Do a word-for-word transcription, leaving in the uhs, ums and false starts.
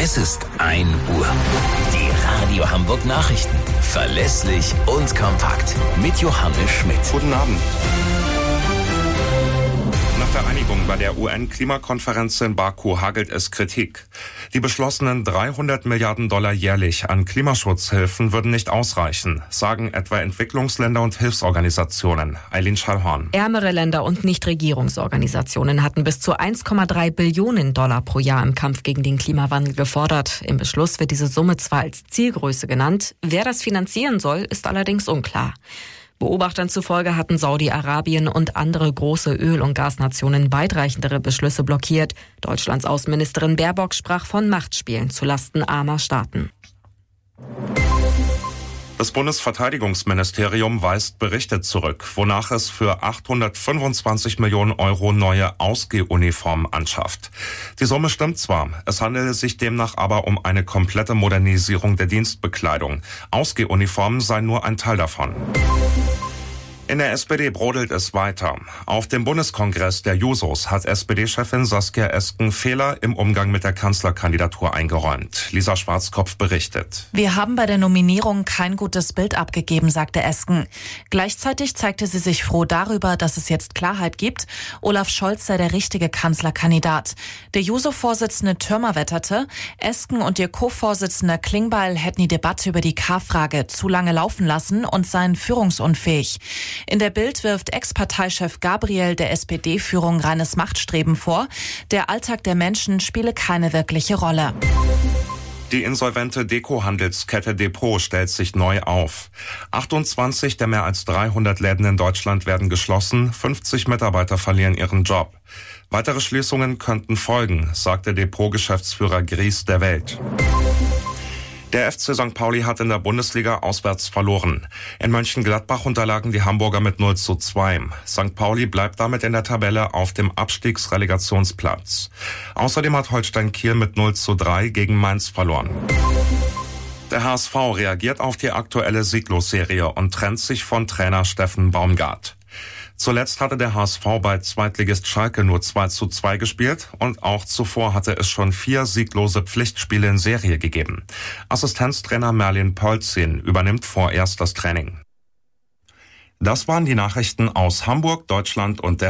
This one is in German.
Es ist ein Uhr. Die Radio Hamburg Nachrichten. Verlässlich und kompakt. Mit Johannes Schmidt. Guten Abend. Nach der Einigung bei der U N-Klimakonferenz in Baku hagelt es Kritik. Die beschlossenen dreihundert Milliarden Dollar jährlich an Klimaschutzhilfen würden nicht ausreichen, sagen etwa Entwicklungsländer und Hilfsorganisationen. Eileen Schallhorn. Ärmere Länder und Nichtregierungsorganisationen hatten bis zu eins Komma drei Billionen Dollar pro Jahr im Kampf gegen den Klimawandel gefordert. Im Beschluss wird diese Summe zwar als Zielgröße genannt, wer das finanzieren soll, ist allerdings unklar. Beobachtern zufolge hatten Saudi-Arabien und andere große Öl- und Gasnationen weitreichendere Beschlüsse blockiert. Deutschlands Außenministerin Baerbock sprach von Machtspielen zulasten armer Staaten. Das Bundesverteidigungsministerium weist Berichte zurück, wonach es für achthundertfünfundzwanzig Millionen Euro neue Ausgehuniformen anschafft. Die Summe stimmt zwar, es handele sich demnach aber um eine komplette Modernisierung der Dienstbekleidung. Ausgehuniformen seien nur ein Teil davon. In der S P D brodelt es weiter. Auf dem Bundeskongress der Jusos hat S P D-Chefin Saskia Esken Fehler im Umgang mit der Kanzlerkandidatur eingeräumt. Lisa Schwarzkopf berichtet. Wir haben bei der Nominierung kein gutes Bild abgegeben, sagte Esken. Gleichzeitig zeigte sie sich froh darüber, dass es jetzt Klarheit gibt. Olaf Scholz sei der richtige Kanzlerkandidat. Der Juso-Vorsitzende Thürmer wetterte, Esken und ihr Co-Vorsitzender Klingbeil hätten die Debatte über die K-Frage zu lange laufen lassen und seien führungsunfähig. In der Bild wirft Ex-Parteichef Gabriel der S P D-Führung reines Machtstreben vor. Der Alltag der Menschen spiele keine wirkliche Rolle. Die insolvente Deko-Handelskette Depot stellt sich neu auf. achtundzwanzig der mehr als dreihundert Läden in Deutschland werden geschlossen, fünfzig Mitarbeiter verlieren ihren Job. Weitere Schließungen könnten folgen, sagte Depot-Geschäftsführer Gries der Welt. Der F C Sankt Pauli hat in der Bundesliga auswärts verloren. In Mönchengladbach unterlagen die Hamburger mit null zu zwei. Sankt Pauli bleibt damit in der Tabelle auf dem Abstiegsrelegationsplatz. Außerdem hat Holstein Kiel mit null zu drei gegen Mainz verloren. Der H S V reagiert auf die aktuelle Sieglosserie und trennt sich von Trainer Steffen Baumgart. Zuletzt hatte der H S V bei Zweitligist Schalke nur zwei zu zwei gespielt und auch zuvor hatte es schon vier sieglose Pflichtspiele in Serie gegeben. Assistenztrainer Merlin Polzin übernimmt vorerst das Training. Das waren die Nachrichten aus Hamburg, Deutschland und der